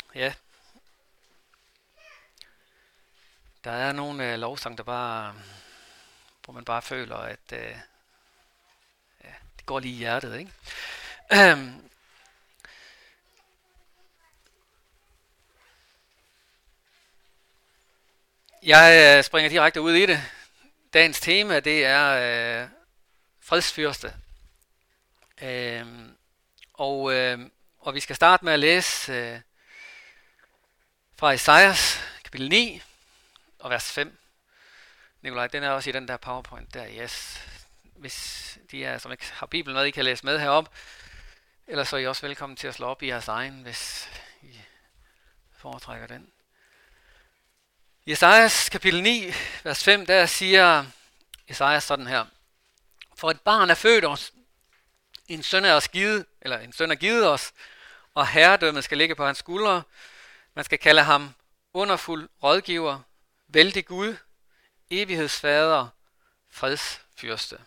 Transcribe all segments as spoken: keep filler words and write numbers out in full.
Ja, der er nogle øh, lovsang, der bare, hvor man bare føler, at øh, ja, det går lige i hjertet, ikke? Øhm, jeg øh, springer direkte ud i det. Dagens tema, det er øh, fredsfyrste. Øhm, og, øh, og vi skal starte med at læse øh, fra Esajas kapitel ni og vers fem. Nikolaj, den er også i den der PowerPoint der, yes. Hvis de er, som ikke har Bibelen med, I kan læse med herop. Ellers så er I også velkommen til at slå op i jeres egen, hvis I foretrækker den. I Esajas kapitel ni, vers fem, der siger Esajas sådan her. For et barn er født os, en søn er os givet, eller en søn er givet os, og herredømmet skal ligge på hans skuldre. Man skal kalde ham underfuld rådgiver, vældig Gud, evighedsfader, fredsfyrste.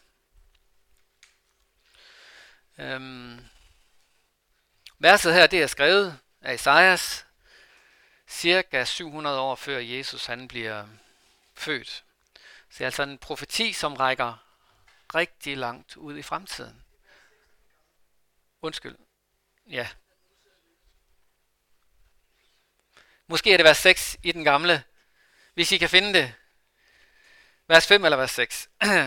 Øhm, verset her, det er skrevet af Esajas, cirka syv hundrede år før Jesus han bliver født. Så det er altså en profeti, som rækker rigtig langt ud i fremtiden. Undskyld. Ja. Måske er det vers seks i den gamle, hvis I kan finde det. Vers fem eller vers seks.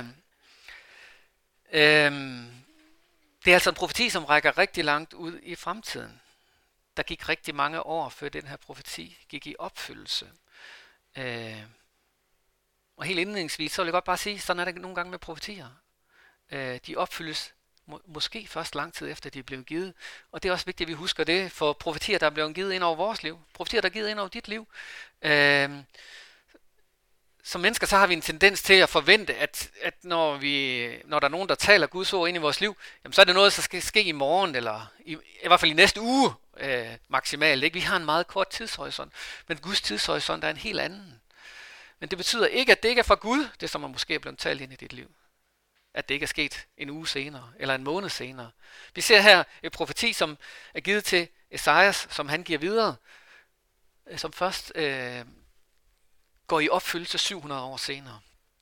øhm, det er altså en profeti, som rækker rigtig langt ud i fremtiden. Der gik rigtig mange år, før den her profeti gik i opfyldelse. Øh, og helt indledningsvis, så vil jeg godt bare sige, sådan er det nogle gange med profetier. Øh, de opfyldes må, måske først lang tid efter, de er blevet givet. Og det er også vigtigt, at vi husker det, for profetier, der er blevet givet ind over vores liv. Profetier, der er givet ind over dit liv. Øh, som mennesker, så har vi en tendens til at forvente, at, at når, vi, når der er nogen, der taler Guds ord ind i vores liv, jamen, så er det noget, der skal ske i morgen, eller i, i hvert fald i næste uge øh, maksimalt. Ikke? Vi har en meget kort tidshorisont, men Guds tidshorisont er en helt anden. Men det betyder ikke, at det ikke er fra Gud, det som man måske er blevet talt ind i dit liv. At det ikke er sket en uge senere, eller en måned senere. Vi ser her et profeti, som er givet til Esajas, som han giver videre, som først øh, går i opfyldelse syv hundrede år senere.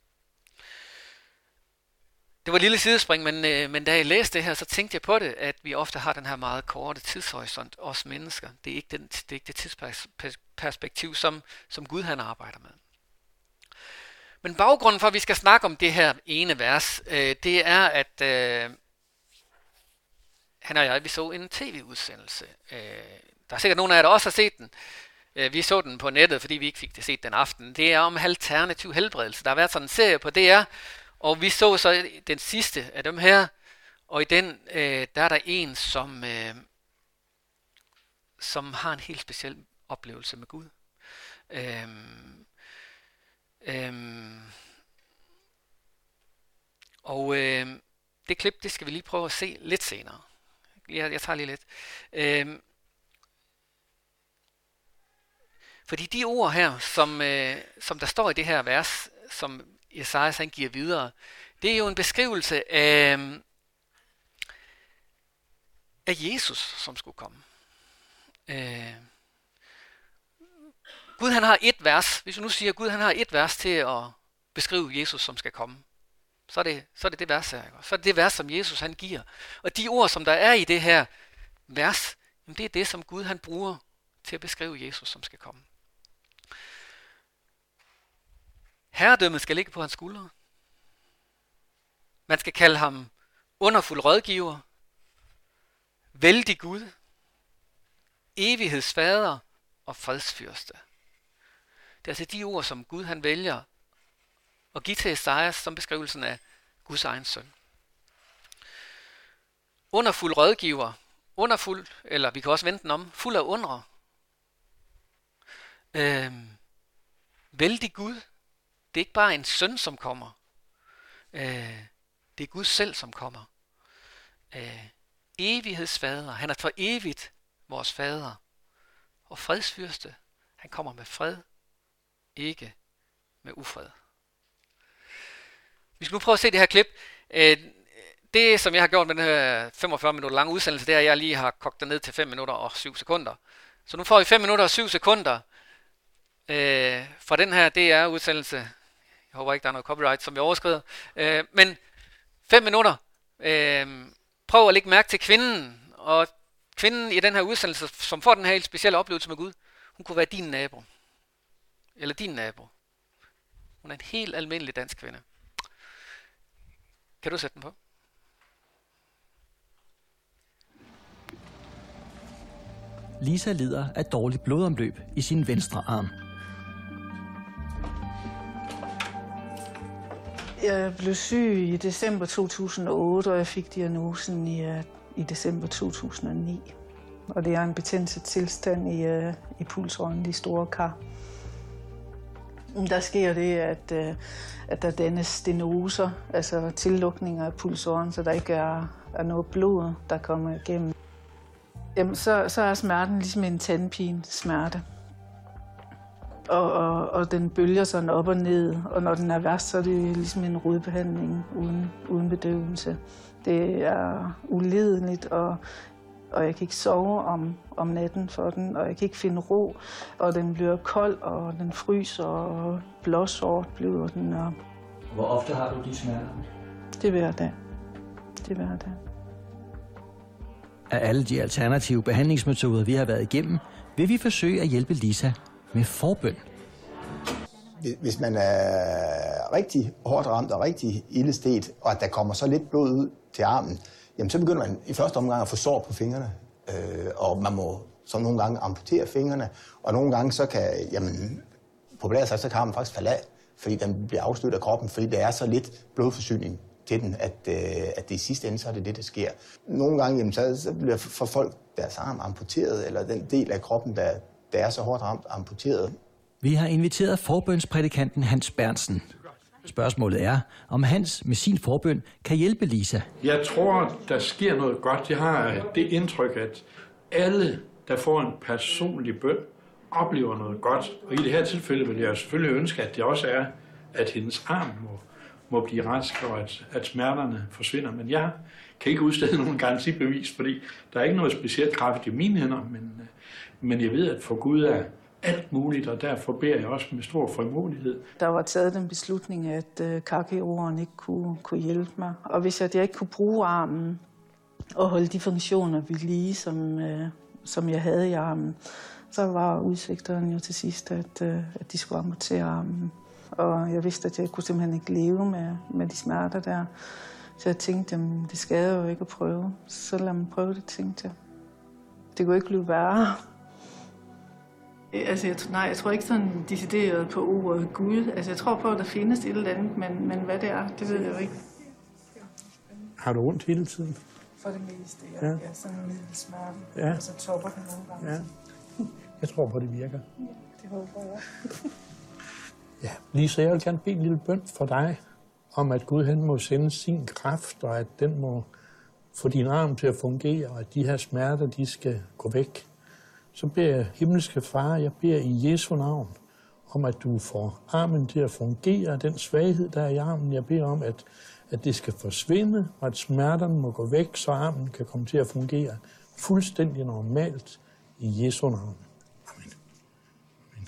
Det var et lille sidespring, men, øh, men da jeg læste det her, så tænkte jeg på det, at vi ofte har den her meget korte tidshorisont, os mennesker. Det er ikke, den, det, er ikke det tidsperspektiv, som, som Gud han arbejder med. Men baggrunden for, at vi skal snakke om det her ene vers, øh, det er, at øh, han og jeg, vi så en tv-udsendelse. Øh, der er sikkert nogen af jer, der også har set den. Øh, vi så den på nettet, fordi vi ikke fik det set den aften. Det er om alternativ helbredelse. Der har været sådan en serie på D R, og vi så så den sidste af dem her. Og i den, øh, der er der en, som, øh, som har en helt speciel oplevelse med Gud. Øh, Øhm, og øh, det klip, det skal vi lige prøve at se lidt senere. Jeg, jeg tager lige lidt. Øhm, fordi de ord her, som, øh, som der står i det her vers, som Esajas han giver videre, det er jo en beskrivelse af, af Jesus, som skulle komme. Øh, Gud han har et vers, hvis du nu siger, at Gud han har et vers til at beskrive Jesus, som skal komme, så er det så er det, det vers her. Så er det det vers, som Jesus han giver. Og de ord, som der er i det her vers, det er det, som Gud han bruger til at beskrive Jesus, som skal komme. Herredømmet skal ligge på hans skuldre. Man skal kalde ham underfuld rådgiver, vældig Gud, evighedsfader og fredsfyrste. Det er altså de ord, som Gud han vælger at give til Esajas som beskrivelsen af Guds egen søn. Underfuld rådgiver, underfuld, eller vi kan også vente den om, fuld af undre. Øhm, vældig Gud, det er ikke bare en søn, som kommer. Øh, det er Gud selv, som kommer. Øh, evighedsfader, han er for evigt vores fader. Og fredsfyrste, han kommer med fred, ikke med ufred. Vi skal nu prøve at se det her klip. Det, som jeg har gjort med den her femogfyrre minutter lange udsendelse, det er, at jeg lige har kogt det ned til fem minutter og syv sekunder. Så nu får I fem minutter og syv sekunder øh, fra den her D R-udsendelse. Jeg håber ikke, der er noget copyright, som jeg overskrider. Øh, men fem minutter. Øh, prøv at lægge mærke til kvinden. Og kvinden i den her udsendelse, som får den her helt specielle oplevelse med Gud, hun kunne være din nabo. Eller din nabo. Hun er en helt almindelig dansk kvinde. Kan du sætte den på? Lisa lider af dårligt blodomløb i sin venstre arm. Jeg blev syg i december to tusind og otte, og jeg fik diagnosen i, i december to tusind og ni. Og det er en betændt tilstand i, i pulsåren, de store kar. Der sker det, at, at der dannes stenoser, altså tillukninger af pulsåren, så der ikke er, er noget blod, der kommer igennem. Jamen, så, så er smerten ligesom en tandpine smerte. Og, og, og den bølger sådan op og ned, og når den er værst, så er det ligesom en rodbehandling uden, uden bedøvelse. Det er ulideligt, og, og jeg kan ikke sove om, om natten for den, og jeg kan ikke finde ro, og den bliver kold, og den fryser, og blåsort bliver den. Og Hvor ofte har du de smerter? det er hver dag. Det er hver dag. Af alle de alternative behandlingsmetoder, vi har været igennem, vil vi forsøge at hjælpe Lisa med forbøn. Hvis man er rigtig hårdt ramt og rigtig ildestet, og at der kommer så lidt blod ud til armen, jamen så begynder man i første omgang at få sår på fingrene. Øh, og man må så nogle gange amputere fingrene, og nogle gange så kan, jamen, populært sagt, så kan armen faktisk falde af, fordi den bliver afstødt af kroppen, fordi der er så lidt blodforsyning til den, at, øh, at det i sidste ende, så er det det, der sker. Nogle gange, jamen, så, så bliver for folk deres arm amputeret, eller den del af kroppen, der, der er så hårdt ramt, amputeret. Vi har inviteret forbønsprædikanten Hans Berntsen. Spørgsmålet er, om Hans med sin forbøn kan hjælpe Lisa. Jeg tror, der sker noget godt. Jeg har det indtryk, at alle, der får en personlig bøn, oplever noget godt. Og i det her tilfælde vil jeg selvfølgelig ønske, at det også er, at hendes arm må, må blive rask, og at, at smerterne forsvinder. Men jeg kan ikke udstede nogen garantibevis, fordi der er ikke noget specielt kraft i mine hænder, men, men jeg ved, at for Gud er alt muligt, og derfor beder jeg også med stor frimodighed. Der var taget den beslutning, at øh, karkirurgen ikke kunne, kunne hjælpe mig. Og hvis jeg, jeg ikke kunne bruge armen og holde de funktioner ved lige, som, øh, som jeg havde i armen, så var udsigterne jo til sidst, at, øh, at de skulle amputere armen. Og jeg vidste, at jeg kunne simpelthen ikke leve med, med de smerter der. Så jeg tænkte, jamen, det skal jeg jo ikke at prøve. Så lad mig prøve det, tænkte jeg. Det kunne ikke blive værre. Altså, jeg, nej, jeg tror ikke sådan decideret på ordet Gud. Altså, jeg tror på, at der findes et eller andet, men, men hvad det er, det ved jeg jo ikke. Har du ondt hele tiden? For det meste, ja. Ja. Ja, sådan en lille smerte, Ja. og så topper den nogle gange. Ja. Jeg tror på, det virker. Det håber jeg. Ja. Lisa, jeg vil gerne bede en lille bøn for dig, om at Gud han må sende sin kraft, og at den må få din arm til at fungere, og at de her smerter, de skal gå væk. Så beder jeg, himmelske far, jeg beder i Jesu navn, om at du får armen til at fungere, den svaghed, der er i armen. Jeg beder om, at, at det skal forsvinde, og at smerterne må gå væk, så armen kan komme til at fungere fuldstændig normalt i Jesu navn. Amen. Amen.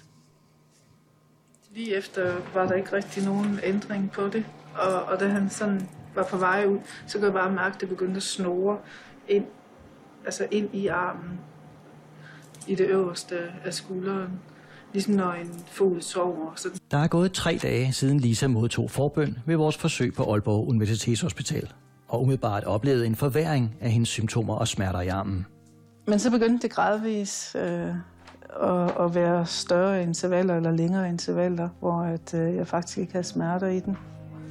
Lige efter var der ikke rigtig nogen ændring på det, og, og da han sådan var på vej ud, så kunne jeg bare mærke, at det begyndte at snore ind, altså ind i armen, i det øverste af skulderen, ligesom når en fod sover. Så... Der er gået tre dage siden Lisa modtog forbøn ved vores forsøg på Aalborg Universitetshospital, og umiddelbart oplevede en forværring af hendes symptomer og smerter i armen. Men så begyndte det gradvis øh, at, at være større intervaller eller længere intervaller, hvor at, øh, jeg faktisk ikke havde smerter i den.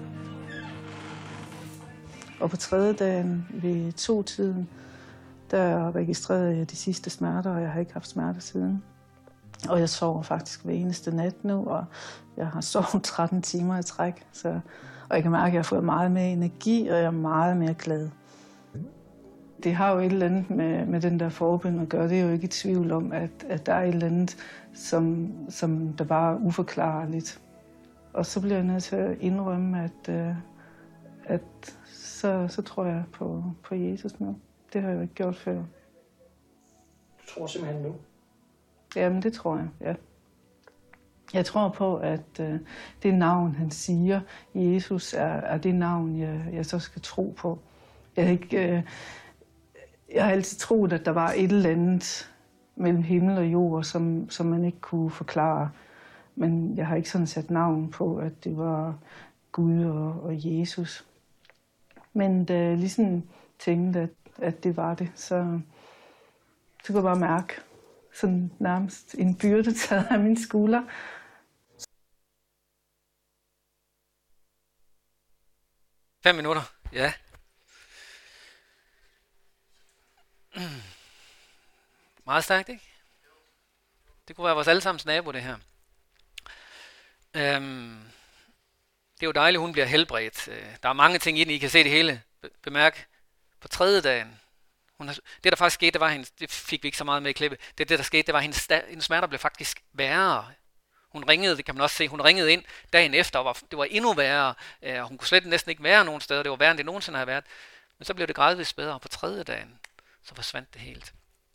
Og på tredje dagen ved to-tiden, der registrerede jeg de sidste smerter, og jeg har ikke haft smerter siden. Og jeg sover faktisk hver eneste nat nu, og jeg har sovet tretten timer i træk. Så, og jeg kan mærke, at jeg har fået meget mere energi, og jeg er meget mere glad. Det har jo et eller andet med, med den der forbøn at gøre. Det er jo ikke i tvivl om, at, at der er et eller andet, som, som der bare er uforklarligt. Og så bliver jeg nødt til at indrømme, at, at så, så tror jeg på, på Jesus nu. Det har jeg jo ikke gjort før. Du tror simpelthen nu? Jamen, det tror jeg, ja. Jeg tror på, at øh, det navn, han siger, Jesus, er, er det navn, jeg, jeg så skal tro på. Jeg har, ikke, øh, jeg har altid troet, at der var et eller andet mellem himmel og jord, som, som man ikke kunne forklare. Men jeg har ikke sådan sat navn på, at det var Gud og, og Jesus. Men da jeg ligesom tænkte, at, at det var det, så, så kunne jeg bare mærke sådan nærmest en byrde taget af mine skuldre. Fem minutter, ja. Mm. Meget stærkt, ikke? Det kunne være vores allesammens nabo, det her. Øhm, det er jo dejligt, hun bliver helbredt. Der er mange ting i den, I kan se det hele. Bemærk, på tredje dagen, hun har, det der faktisk skete, det var hendes, det fik vi ikke så meget med i klippet, det det der skete, det var hendes, hendes smerter blev faktisk værre. Hun ringede, det kan man også se, hun ringede ind dagen efter, og var, det var endnu værre, øh, hun kunne slet næsten ikke være nogen steder, det var værre end det nogensinde har været, men så blev det gradvist bedre, og på tredje dagen, så forsvandt det helt.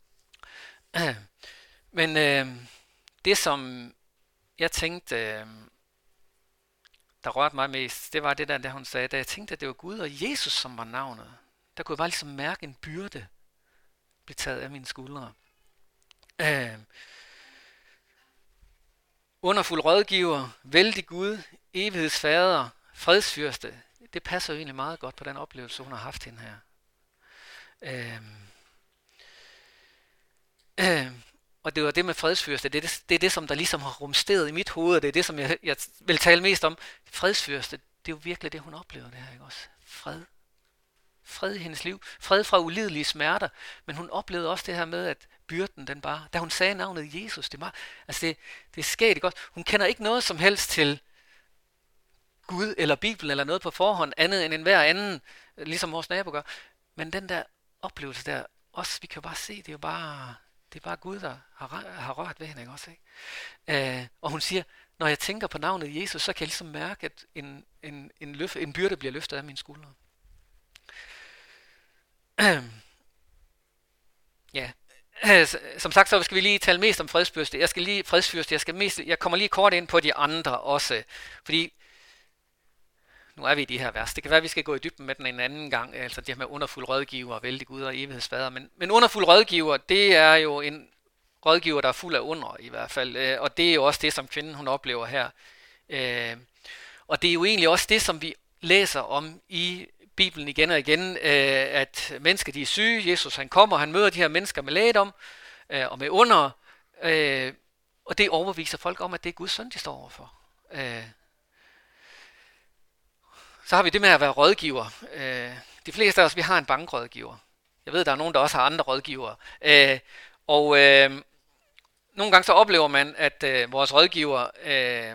Men øh, det som jeg tænkte, øh, der rørte mig mest, det var det der, der hun sagde, da jeg tænkte, at det var Gud og Jesus, som var navnet, der kunne jeg bare ligesom mærke en byrde blive taget af mine skuldre. Øh, Underfuld rådgiver, vældig Gud, evighedsfader, fredsfyrste. Det passer jo egentlig meget godt på den oplevelse, hun har haft hende her. Øhm. Øhm. Og det var det med fredsfyrste, det er det, det er det, som der ligesom har rumsteret i mit hoved, det er det, som jeg, jeg vil tale mest om. Fredsfyrste, det er jo virkelig det, hun oplever det her, ikke også? Fred. Fred i hendes liv. Fred fra ulidelige smerter. Men hun oplevede også det her med, at byrden, den bare, da hun sagde navnet Jesus, det var, altså det, det skete det godt. Hun kender ikke noget som helst til Gud eller Bibelen eller noget på forhånd, andet end enhver anden, ligesom vores nabo gør. Men den der oplevelse der, også, vi kan jo bare se, det er jo bare, det er bare Gud, der har, har rørt ved hende, ikke også? Ikke? Øh, og hun siger, når jeg tænker på navnet Jesus, så kan jeg ligesom mærke, at en, en, en, løf, en byrde bliver løftet af mine skuldre. Ja, som sagt, så skal vi lige tale mest om fredsfyrste. Jeg skal lige fredsfyrste. Jeg skal mest, jeg kommer lige kort ind på de andre også, fordi nu er vi i de her vers. Det kan være, at vi skal gå i dybden med den en anden gang, altså det her med underfuld rådgiver, vældig Gud og evighedsfader. Men, men underfuld rådgiver, det er jo en rådgiver, der er fuld af under i hvert fald, og det er jo også det, som kvinden hun oplever her. Og det er jo egentlig også det, som vi læser om i Bibelen igen og igen, øh, at mennesker de er syge, Jesus han kommer, han møder de her mennesker med lægedom øh, og med under, øh, og det overviser folk om, at det er Guds søn, de står overfor. Øh. Så har vi det med at være rådgiver. Øh, de fleste af os, vi har en bankrådgiver. Jeg ved, der er nogen, der også har andre rådgivere. Øh, og øh, nogle gange så oplever man, at øh, vores rådgiver, øh,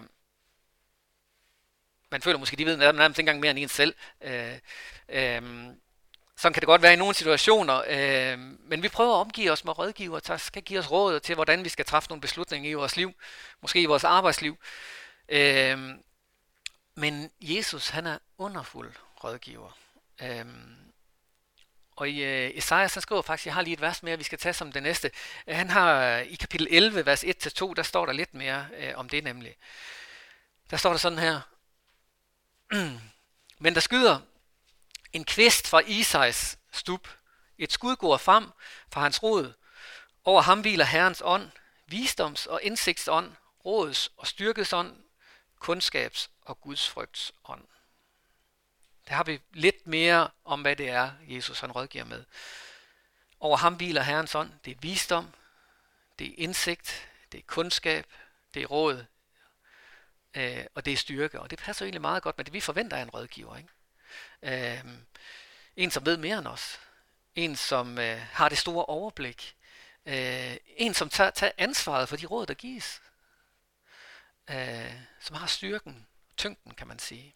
man føler måske, de ved nærmest ikke engang mere end en selv. Øh, Øhm, sådan kan det godt være i nogle situationer, øhm, men vi prøver at omgive os med rådgiver, der skal give os råd til, hvordan vi skal træffe nogle beslutninger i vores liv, måske i vores arbejdsliv. Øhm, men Jesus, han er underfuld rådgiver. Øhm, og i øh, Esajas, han skriver faktisk, jeg har lige et vers mere, vi skal tage som det næste. Han har i kapitel elleve, vers et til to, der står der lidt mere øh, om det nemlig. Der står der sådan her. Men der skyder en kvist fra Isais stup. Et skud går frem fra hans rod. Over ham hviler Herrens ånd, visdoms- og indsigtsånd, råds- og styrkesånd, kundskabs- og gudsfrygts ånd. Der har vi lidt mere om, hvad det er, Jesus han rådgiver med. Over ham hviler Herrens ånd. Det er visdom, det er indsigt, det er kundskab, det er råd, øh, og det er styrke. Og det passer egentlig meget godt med det, vi forventer af en rådgiver, ikke? Øh, en som ved mere end os, en som øh, har det store overblik, øh, en som tager, tager ansvaret for de råd der gives, øh, som har styrken, tyngden kan man sige.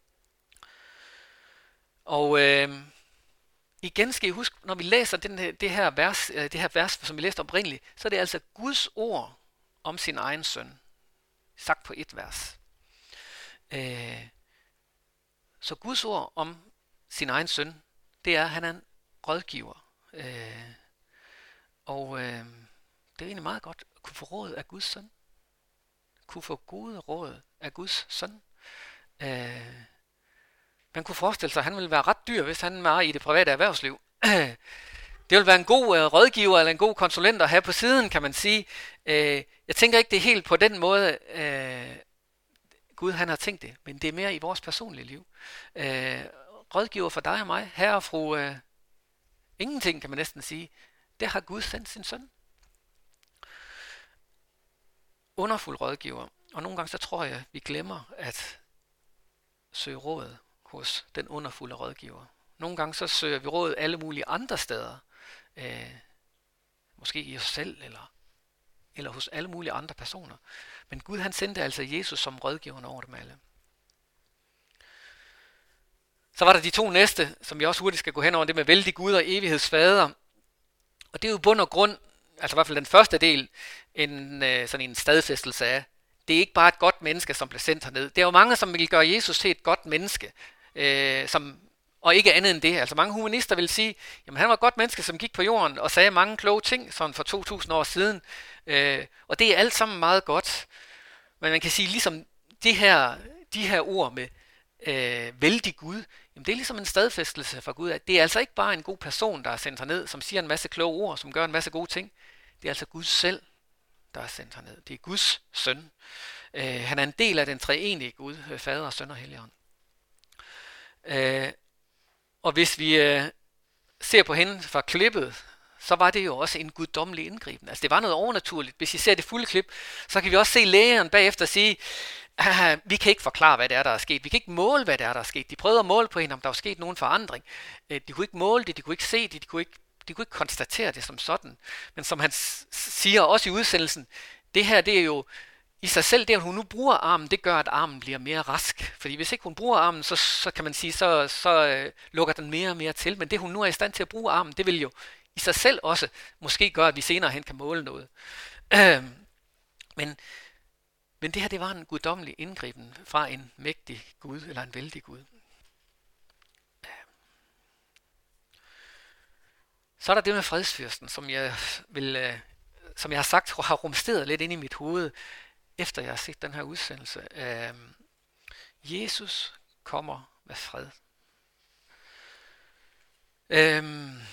Og øh, igen skal I huske, når vi læser den her, det, her vers, øh, det her vers, som vi læste oprindeligt, så er det altså Guds ord om sin egen søn, sagt på et vers. Øh, Så Guds ord om sin egen søn, det er, at han er en rådgiver. Øh, og øh, det er egentlig meget godt at kunne kunne få råd af Guds søn. Kunne få gode råd af Guds søn. Øh, man kunne forestille sig, at han ville være ret dyr, hvis han var i det private erhvervsliv. Det vil være en god øh, rådgiver eller en god konsulent at have på siden, kan man sige. Øh, jeg tænker ikke, det er helt på den måde, øh, Gud han har tænkt det, men det er mere i vores personlige liv. Øh, rådgiver for dig og mig, herre og fru, øh, ingenting kan man næsten sige, det har Gud sendt sin søn. Underfuld rådgiver, og nogle gange så tror jeg, vi glemmer at søge råd hos den underfulde rådgiver. Nogle gange så søger vi råd alle mulige andre steder. Øh, måske i os selv, eller, eller hos alle mulige andre personer. Men Gud han sendte altså Jesus som rådgiveren over dem alle. Så var der de to næste, som vi også hurtigt skal gå hen over, det med vældig Gud og evighedsfader. Og det er jo bund og grund, altså i hvert fald den første del, en, øh, sådan en stadfæstelse af, det er ikke bare et godt menneske, som blev sendt herned. Det er jo mange, som vil gøre Jesus til et godt menneske, øh, som og ikke andet end det. Altså mange humanister vil sige, jamen han var et godt menneske, som gik på jorden og sagde mange kloge ting, sådan for to tusind år siden. Øh, og det er alt sammen meget godt. Men man kan sige, ligesom de her, de her ord med øh, vældig Gud, jamen det er ligesom en stadfæstelse fra Gud. At det er altså ikke bare en god person, der er sendt herned, som siger en masse kloge ord, som gør en masse gode ting. Det er altså Gud selv, der er sendt herned. Det er Guds søn. Øh, han er en del af den treenige Gud, Fader, Søn og Helligånd. Øh, Og hvis vi øh, ser på hende fra klippet, så var det jo også en guddommelig indgriben. Altså det var noget overnaturligt. Hvis I ser det fulde klip, så kan vi også se lægeren bagefter sige, ah, vi kan ikke forklare, hvad det er, der er sket. Vi kan ikke måle, hvad det er, der er sket. De prøvede at måle på hende, om der var sket nogen forandring. De kunne ikke måle det, de kunne ikke se det, de kunne ikke, de kunne ikke konstatere det som sådan. Men som han siger også i udsendelsen, det her det er jo i sig selv, det at hun nu bruger armen, det gør, at armen bliver mere rask. Fordi hvis ikke hun bruger armen, så, så kan man sige, så, så øh, lukker den mere og mere til. Men det hun nu er i stand til at bruge armen, det vil jo i sig selv også måske gøre, at vi senere hen kan måle noget. Øh, men, men det her, det var en guddommelig indgriben fra en mægtig Gud, eller en vældig Gud. Så er der det med fredsfyrsten, som jeg, vil, øh, som jeg har sagt, har rumsteret lidt ind i mit hoved, efter jeg har set den her udsendelse. Øh, Jesus kommer med fred. Øh,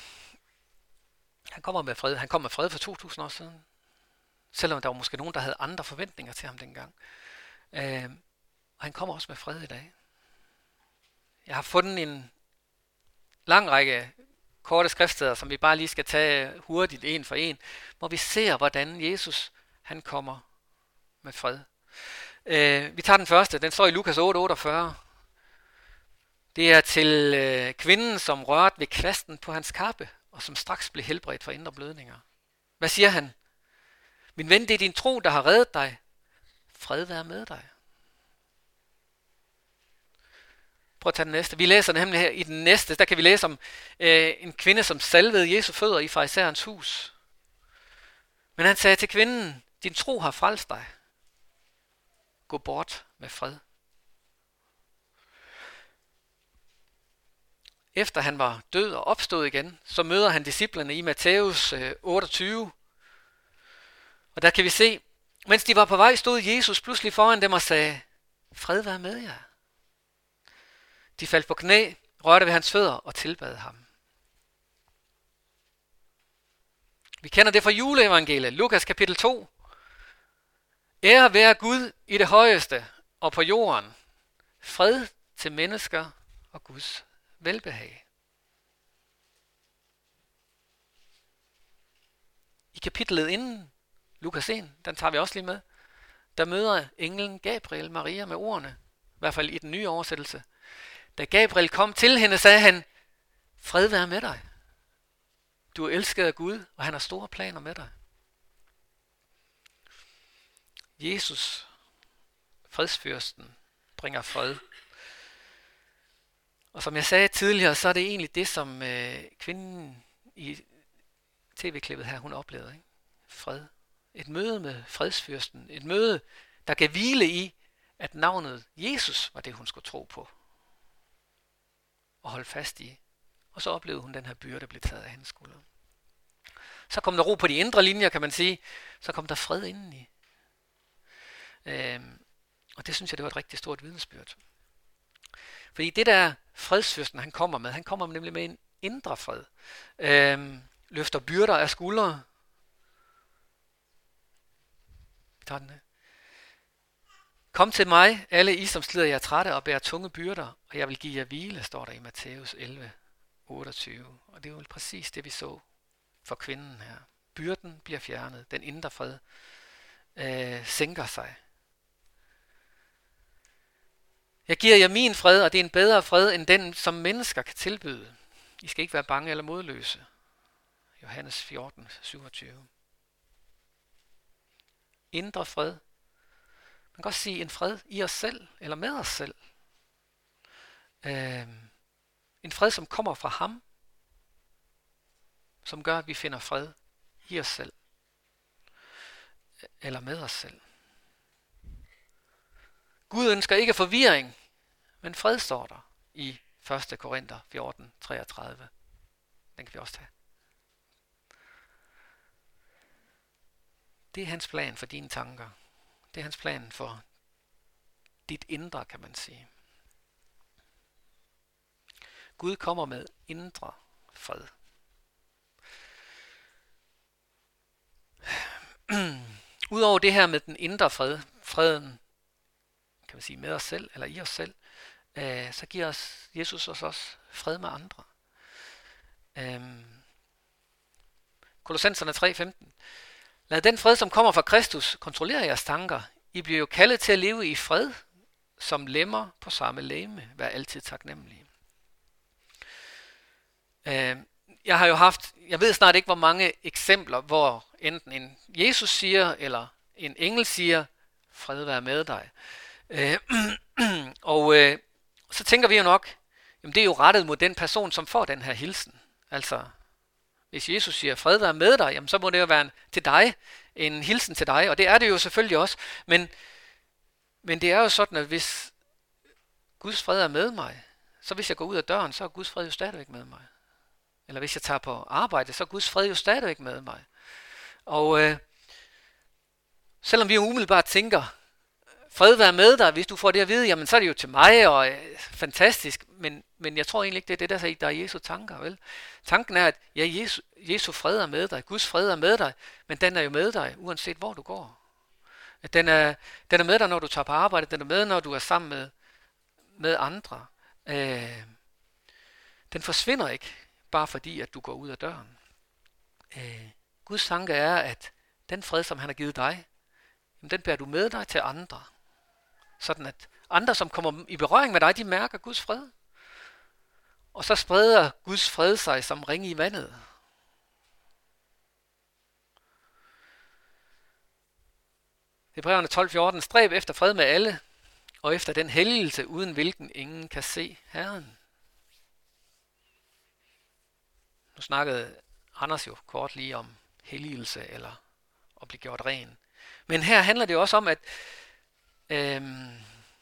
han kommer med fred. Han kom med fred for to tusind år siden. Selvom der var måske nogen, der havde andre forventninger til ham dengang. Øh, og han kommer også med fred i dag. Jeg har fundet en lang række korte skriftsteder, som vi bare lige skal tage hurtigt en for en, hvor vi ser, hvordan Jesus han kommer med fred. Øh, vi tager den første, den står i Lukas otte otteogfyrre. Det er til øh, kvinden, som rørte ved kvasten på hans kappe, og som straks blev helbredt for indre blødninger. Hvad siger han? Min ven, det er din tro, der har reddet dig. Fred være med dig. Prøv at tage den næste. Vi læser nemlig her i den næste, der kan vi læse om øh, en kvinde, som salvede Jesu fødder i farisæerens hus. Men han sagde til kvinden, din tro har frelst dig. Gå bort med fred. Efter han var død og opstået igen, så møder han disciplerne i Matthæus øh, otteogtyve. Og der kan vi se, mens de var på vej, stod Jesus pludselig foran dem og sagde, fred være med jer. De faldt på knæ, rørte ved hans fødder og tilbad ham. Vi kender det fra juleevangeliet, Lukas kapitel to. Ære være Gud i det højeste og på jorden. Fred til mennesker og Guds velbehag. I kapitlet inden, Lukas en, den tager vi også lige med, der møder englen Gabriel Maria med ordene, i hvert fald i den nye oversættelse. Da Gabriel kom til hende, sagde han, fred være med dig. Du er elsket af Gud, og han har store planer med dig. Jesus, fredsfyrsten, bringer fred. Og som jeg sagde tidligere, så er det egentlig det, som øh, kvinden i tv-klippet her, hun oplevede. Ikke? Fred. Et møde med fredsfyrsten. Et møde, der kan hvile i, at navnet Jesus var det, hun skulle tro på. Og holde fast i. Og så oplevede hun den her byrde, der blev taget af hendes skuldre. Så kom der ro på de indre linjer, kan man sige. Så kom der fred indeni. Øhm, og det synes jeg, det var et rigtig stort vidnesbyrd. Fordi det der fredsfyrsten, han kommer med, han kommer nemlig med en indre fred. Øhm, løfter byrder af skuldre. Vi tager den her. Kom til mig, alle I, som slider jer trætte og bærer tunge byrder, og jeg vil give jer hvile, står der i Matthæus elleve, otteogtyve. Og det er jo præcis det, vi så for kvinden her. Byrden bliver fjernet, den indre fred øh, sænker sig. Jeg giver jer min fred, og det er en bedre fred, end den, som mennesker kan tilbyde. I skal ikke være bange eller modløse. Johannes fjorten, syvogtyve. Indre fred. Man kan også sige en fred i os selv, eller med os selv. Øh, en fred, som kommer fra ham, som gør, at vi finder fred i os selv, eller med os selv. Gud ønsker ikke forvirring, men fred står der i første Korinther fjorten, treogtredive. Den kan vi også tage. Det er hans plan for dine tanker. Det er hans plan for dit indre, kan man sige. Gud kommer med indre fred. Udover det her med den indre fred, freden, kan man sige, med os selv, eller i os selv, øh, så giver os Jesus os også fred med andre. Øh, Kolossenserne tre femten. Lad den fred, som kommer fra Kristus, kontrollere jeres tanker. I bliver jo kaldet til at leve i fred, som lemmer på samme legeme. Vær altid taknemmelige. Øh, jeg har jo haft, jeg ved snart ikke, hvor mange eksempler, hvor enten en Jesus siger, eller en engel siger, fred være med dig. Øh, og øh, så tænker vi jo nok, jamen det er jo rettet mod den person, som får den her hilsen. Altså, hvis Jesus siger, fred være med dig, jamen så må det jo være en, til dig, en hilsen til dig, og det er det jo selvfølgelig også. Men, men det er jo sådan, at hvis Guds fred er med mig, så hvis jeg går ud af døren, så er Guds fred jo stadigvæk med mig. Eller hvis jeg tager på arbejde, så er Guds fred jo stadigvæk med mig. Og øh, selvom vi jo umiddelbart tænker, fred være med dig, hvis du får det at vide, jamen så er det jo til mig, og øh, fantastisk, men, men jeg tror egentlig ikke, det er det, der, der er Jesu tanker, vel? Tanken er, at ja, Jesu, Jesu fred er med dig, Guds fred er med dig, men den er jo med dig, uanset hvor du går. Den er, den er med dig, når du tager på arbejde, den er med, når du er sammen med, med andre. Øh, den forsvinder ikke, bare fordi, at du går ud af døren. Øh, Guds tanke er, at den fred, som han har givet dig, jamen, den bærer du med dig til andre. Sådan at andre, som kommer i berøring med dig, de mærker Guds fred. Og så spreder Guds fred sig som ringe i vandet. Hebræerne tolv fjorten. Stræb efter fred med alle, og efter den helligelse, uden hvilken ingen kan se Herren. Nu snakkede Anders jo kort lige om helligelse, eller at blive gjort ren. Men her handler det også om, at øhm,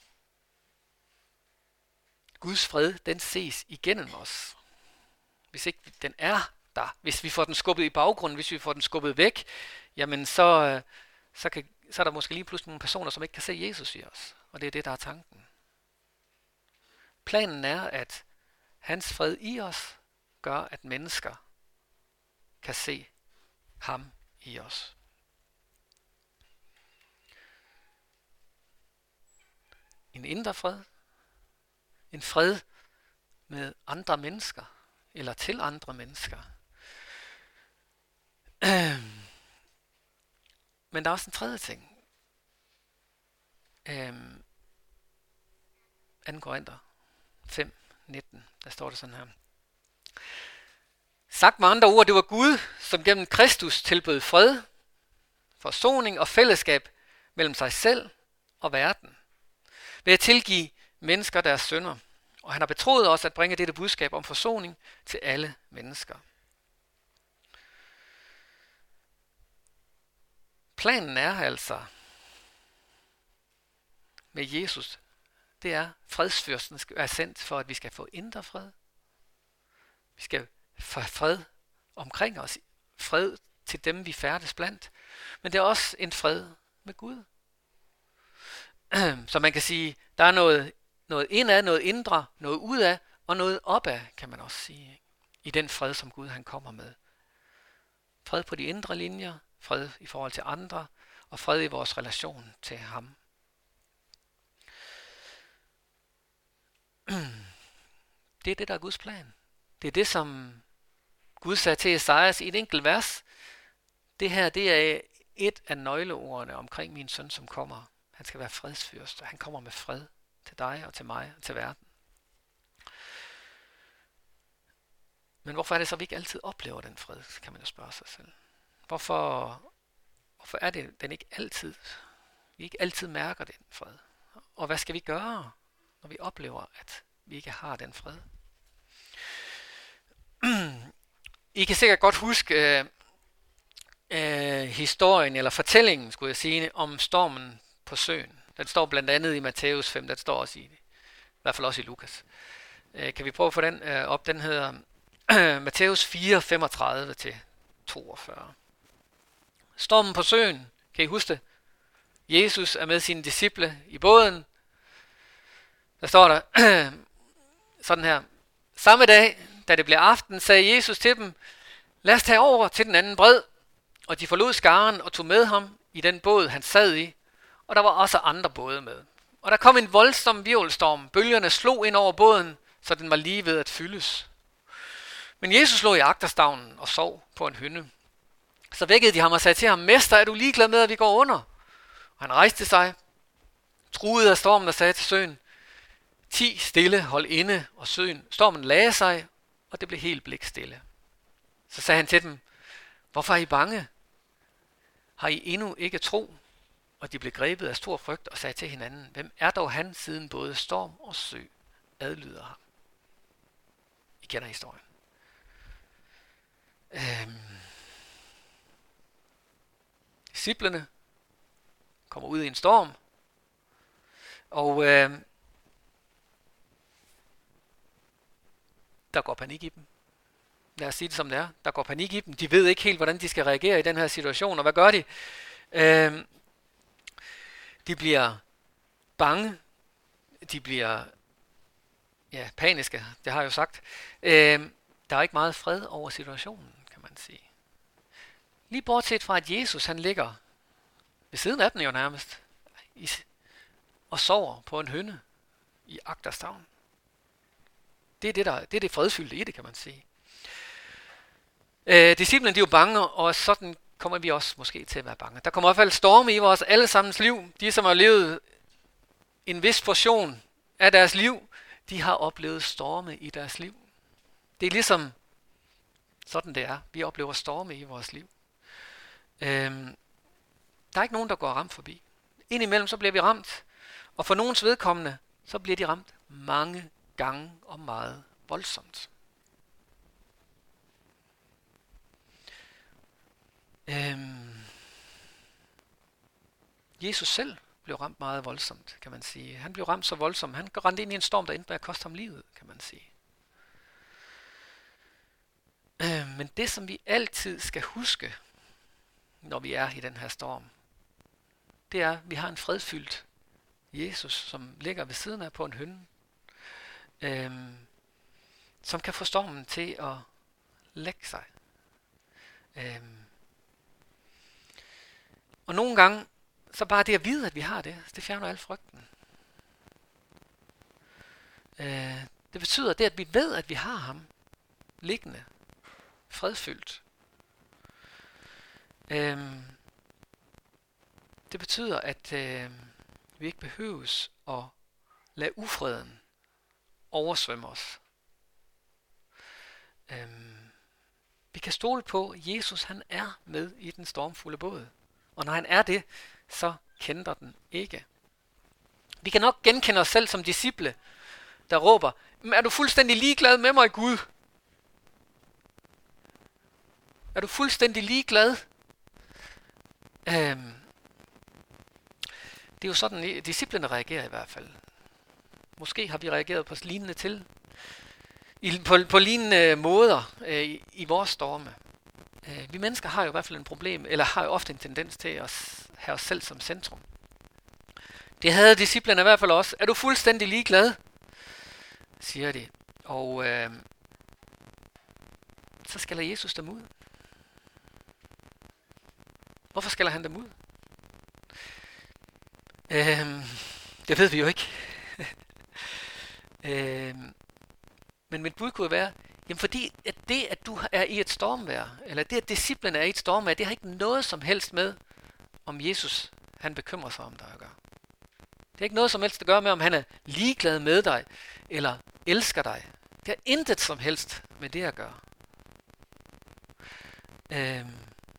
Guds fred, den ses igennem os. Hvis ikke den er der, hvis vi får den skubbet i baggrunden, hvis vi får den skubbet væk, jamen så, så, kan, så er der måske lige pludselig nogle personer, som ikke kan se Jesus i os. Og det er det, der er tanken. Planen er, at hans fred i os gør, at mennesker kan se ham i os. En indre fred. En fred med andre mennesker. Eller til andre mennesker. Men der er også en tredje ting. Øhm, anden Korinther fem nitten. Der står det sådan her. Sagt med andre ord, det var Gud, som gennem Kristus tilbød fred, forsoning og fællesskab mellem sig selv og verden, ved at tilgive mennesker deres synder. Og han har betroet os at bringe dette budskab om forsoning til alle mennesker. Planen er altså med Jesus, det er, fredsfyrsten er sendt for, at vi skal få indre fred. Vi skal få fred omkring os, fred til dem, vi færdes blandt, men det er også en fred med Gud. Så man kan sige, der er noget, noget indad, noget indre, noget udad, og noget opad, kan man også sige, i den fred, som Gud han kommer med. Fred på de indre linjer, fred i forhold til andre, og fred i vores relation til ham. Det er det, der er Guds plan. Det er det, som Gud sagde til Esajas i et enkelt vers. Det her, det er et af nøgleordene omkring min søn, som kommer. Han skal være fredsfyrste. Han kommer med fred til dig og til mig og til verden. Men hvorfor er det så, at vi ikke altid oplever den fred, kan man jo spørge sig selv. Hvorfor, hvorfor er det, den ikke altid, vi ikke altid mærker den fred? Og hvad skal vi gøre, når vi oplever, at vi ikke har den fred? I kan sikkert godt huske øh, øh, historien, eller fortællingen, skulle jeg sige, om stormen på søen. Den står blandt andet i Matthæus fem, den står også i, i hvert fald også i Lukas. Øh, kan vi prøve at få den øh, op? Den hedder øh, Matthæus fire, femogtredive til toogfyrre. Stormen på søen, kan I huske det? Jesus er med sine disciple i båden. Der står der sådan her. Samme dag, da det blev aften, sagde Jesus til dem, lad os tage over til den anden bred. Og de forlod skaren og tog med ham i den båd, han sad i. Og der var også andre både med. Og der kom en voldsom hvirvelstorm. Bølgerne slog ind over båden, så den var lige ved at fyldes. Men Jesus lå i agterstavnen og sov på en hynde. Så vækkede de ham og sagde til ham, Mester, er du ligeglad med, at vi går under? Og han rejste sig, truede af stormen og sagde til søen, Ti stille, hold inde, og søen. Stormen lagde sig, og det blev helt blikstille. Så sagde han til dem, hvorfor er I bange? Har I endnu ikke tro? Og de blev grebet af stor frygt og sagde til hinanden, hvem er dog han, siden både storm og sø adlyder ham? I kender historien. Øhm. Disciplene kommer ud i en storm, og øh, der går panik i dem. Lad os sige det som det er. Der går panik i dem. De ved ikke helt, hvordan de skal reagere i den her situation, og hvad gør de? Øh, de bliver bange. De bliver ja, paniske, det har jeg jo sagt. Øh, der er ikke meget fred over situationen, kan man sige. Lige bortset fra, at Jesus han ligger ved siden af den jo nærmest, i, og sover på en hynde i agterstavnen. Det er det, der, det er det fredfyldte i det, kan man sige. Øh, disciplene, de er jo bange, og sådan kommer vi også måske til at være bange. Der kommer i hvert fald storme i vores allesammens liv. De, som har levet en vis portion af deres liv, de har oplevet storme i deres liv. Det er ligesom sådan det er. Vi oplever storme i vores liv. Øhm, der er ikke nogen, der går ramt forbi. Indimellem så bliver vi ramt, og for nogens vedkommende, så bliver de ramt mange gange og meget voldsomt. Øhm, Jesus selv blev ramt meget voldsomt, kan man sige. Han blev ramt så voldsomt. Han rendte ind i en storm, der endte med at koste ham livet, kan man sige. Øhm, men det, som vi altid skal huske, når vi er i den her storm, det er, at vi har en fredfyldt Jesus, som ligger ved siden af på en hynde, øhm, som kan få stormen til at lægge sig. Øhm, og nogle gange, så bare det at vide, at vi har det, det fjerner al frygten. Øh, det betyder det, at vi ved, at vi har ham liggende, fredfyldt. Øhm, det betyder, at øh, vi ikke behøves at lade ufreden oversvømme os. Øhm, vi kan stole på, at Jesus han er med i den stormfulde båd. Og når han er det, så kender den ikke. Vi kan nok genkende os selv som disciple, der råber, er du fuldstændig ligeglad med mig, Gud? Er du fuldstændig ligeglad? Øhm, det er jo sådan, disciplene reagerer i hvert fald. Måske har vi reageret på lignende til, i, på, på lignende måder øh, i, i vores storme. Øh, vi mennesker har jo i hvert fald en problem, eller har jo ofte en tendens til at have os selv som centrum. Det havde disciplene i hvert fald også. Er du fuldstændig ligeglad? Siger de. Og øh, så skælder Jesus dem ud. Hvorfor skælder han dem ud? Øh, det ved vi jo ikke. øh, men mit bud kunne være, jamen fordi at det, at du er i et stormvejr, eller det, at disciplene er i et stormvejr, det har ikke noget som helst med, om Jesus han bekymrer sig om dig at gøre. Det har ikke noget som helst at gøre med, om han er ligeglad med dig, eller elsker dig. Det har intet som helst med det at gøre. Øhm.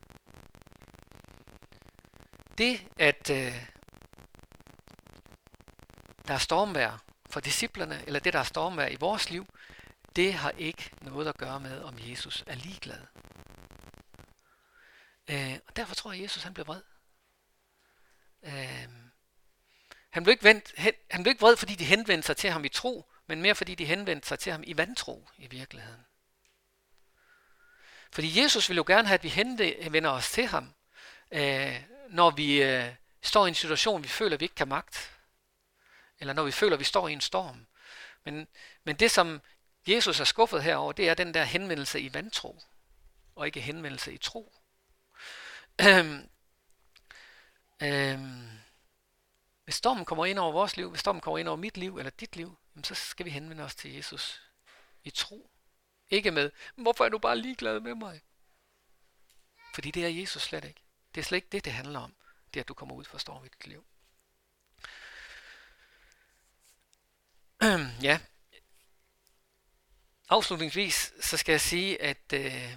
Det, at øh, der er stormvejr for disciplerne, eller det, der er stormvejr i vores liv, det har ikke noget at gøre med, om Jesus er ligeglad. Øh, og derfor tror jeg, at Jesus han blev vred. Øh, han, blev ikke vendt, hen, han blev ikke vred, fordi de henvendte sig til ham i tro, men mere fordi de henvendte sig til ham i vantro i virkeligheden. Fordi Jesus vil jo gerne have, at vi henvender os til ham, øh, når vi øh, står i en situation, vi føler, vi ikke kan magte. Eller når vi føler, vi står i en storm. Men, men det, som Jesus er skuffet herover, det er den der henvendelse i vantro, og ikke henvendelse i tro. Øhm, øhm, hvis stormen kommer ind over vores liv, hvis stormen kommer ind over mit liv eller dit liv, jamen så skal vi henvende os til Jesus i tro. Ikke med, hvorfor er du bare ligeglad med mig? Fordi det er Jesus slet ikke. Det er slet ikke det, det handler om. Det er, at du kommer ud for storm i dit liv. Øhm, ja. Afslutningsvis, så skal jeg sige, at øh,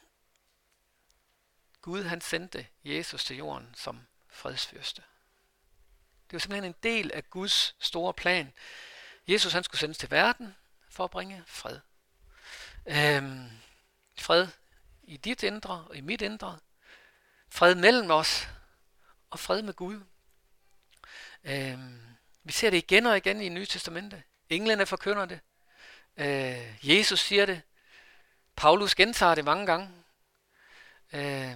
Gud han sendte Jesus til jorden som fredsfyrste. Det var simpelthen en del af Guds store plan. Jesus han skulle sendes til verden for at bringe fred. Øhm, fred i dit indre og i mit indre. Fred mellem os og fred med Gud. Øhm, vi ser det igen og igen i Nye Testamente. Englene forkynder det. Øh, Jesus siger det. Paulus gentager det mange gange. Øh,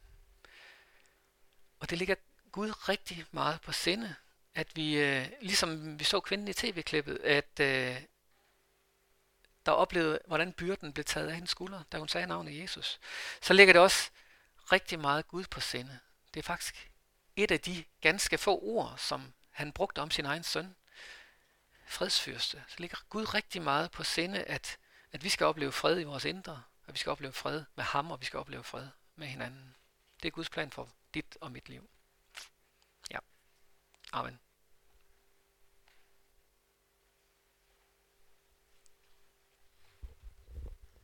og det ligger Gud rigtig meget på sinde, at vi, øh, ligesom vi så kvinden i tv-klippet, at øh, der oplevede, hvordan byrden blev taget af hendes skulder, da hun sagde navnet Jesus. Så ligger det også rigtig meget Gud på sinde. Det er faktisk et af de ganske få ord, som han brugte om sin egen søn. Fredsfyrste. Så ligger Gud rigtig meget på sinde, at, at vi skal opleve fred i vores indre, at vi skal opleve fred med ham, og vi skal opleve fred med hinanden. Det er Guds plan for dit og mit liv.